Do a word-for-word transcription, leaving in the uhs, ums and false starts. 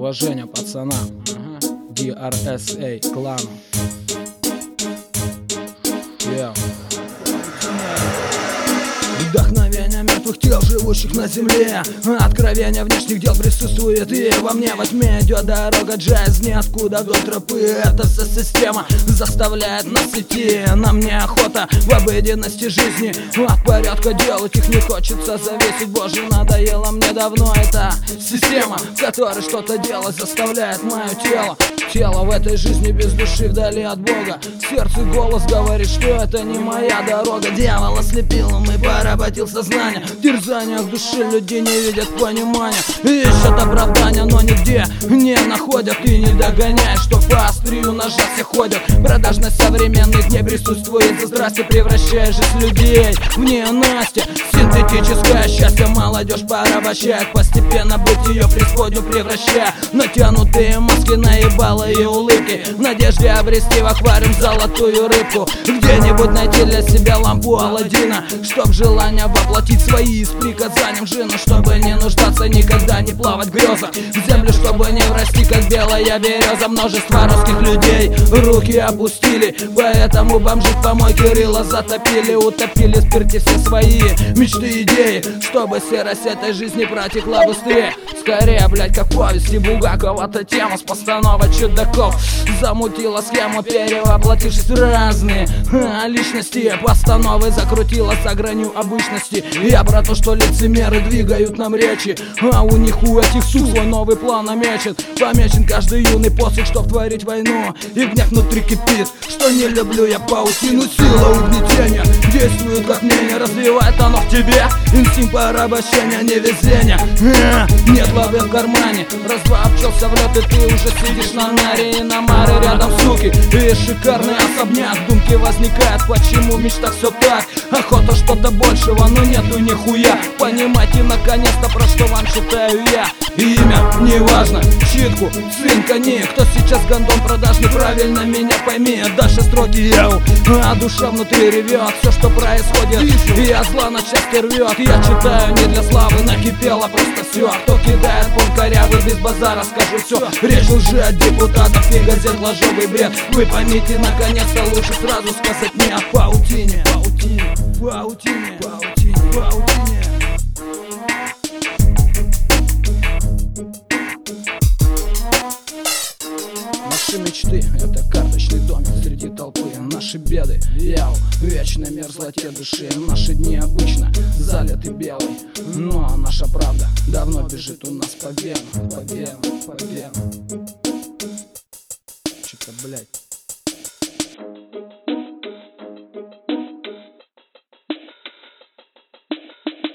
Уважение пацанам, ага. ди ар эс эй клану. Yeah. Вдохновение мертвых тел, живущих на земле. Откровение внешних дел присутствует и во мне. Во тьме идет дорога, джаз ниоткуда до тропы. Эта система заставляет нас идти. Нам неохота в обыденности жизни от порядка делать их не хочется зависеть. Боже, надоело мне давно эта система, в которой что-то делать заставляет мое тело. Тело в этой жизни без души вдали от Бога. Сердце голос говорит, что это не моя дорога. Дьявол ослепил ум и поработил сознание. В терзаниях души люди не видят понимания. Ищут оправдания, но нигде не находят. И не догоняешь, что по острию ножа все ходят. Продажность современных не присутствует. За здрасте превращая жизнь людей в ненастье. Синтетическое счастье молодежь порабощает, постепенно быть ее преисподнюю превращая. Натянутые маски наебало и улыбки, в надежде обрести в аквариум золотую рыбку. Где-нибудь найти для себя лампу Аладдина, чтоб желание воплотить свои с приказанием жену, чтобы не нуждаться никогда, не плавать в грезах. В землю, чтобы не врасти, как белая береза. Множество русских людей руки опустили, поэтому бомжи в помойке рыло затопили. Утопили в спирте все свои мечты и идеи, чтобы серость этой жизни протекла быстрее. Скорее, блять, как в повести Булгакова-то тема с постановой чудаков замутила схему, перевоплотившись в разные а, личности. Постановы закрутила за гранью обычности. Я про то, что лицемеры двигают нам речи, а у них у этих сук свой новый план намечен. Помечен каждый юный посох, чтоб творить войну. И гнев внутри кипит, что не люблю я паутину. Сила угнетения действует как мнение, развивает оно в тебе инстинкт порабощения, невезения. а, Нет лавы в кармане, раз-два обчелся в лед, и ты уже сидишь на наре. И на маре рядом суки, и шикарный особняк. Думки возникают, почему в мечтах все так. Охота что-то большего, но нету нихуя. Понимайте наконец-то, про что вам читаю я. Имя неважно, читку, сын кони. Кто сейчас гондон продажный, правильно меня пойми. Дальше строки яу, а душа внутри ревет. Все, что происходит, и я зла на части рвет. Я читаю не для славы, накипело просто все. Кто кидает пон корявый, без базара скажу все. Речь лжи от депутатов и газет, ложовый бред. Вы поймите, наконец-то лучше сразу сказать не о паутине. Паутине, паутине, паутине, паутине. Наши мечты — это карточный домик среди толпы. Наши беды — яу, вечной мерзлоте души. Наши дни обычно залиты белой, но наша правда давно бежит у нас по венам, по венам, по венам. Что-то, блядь.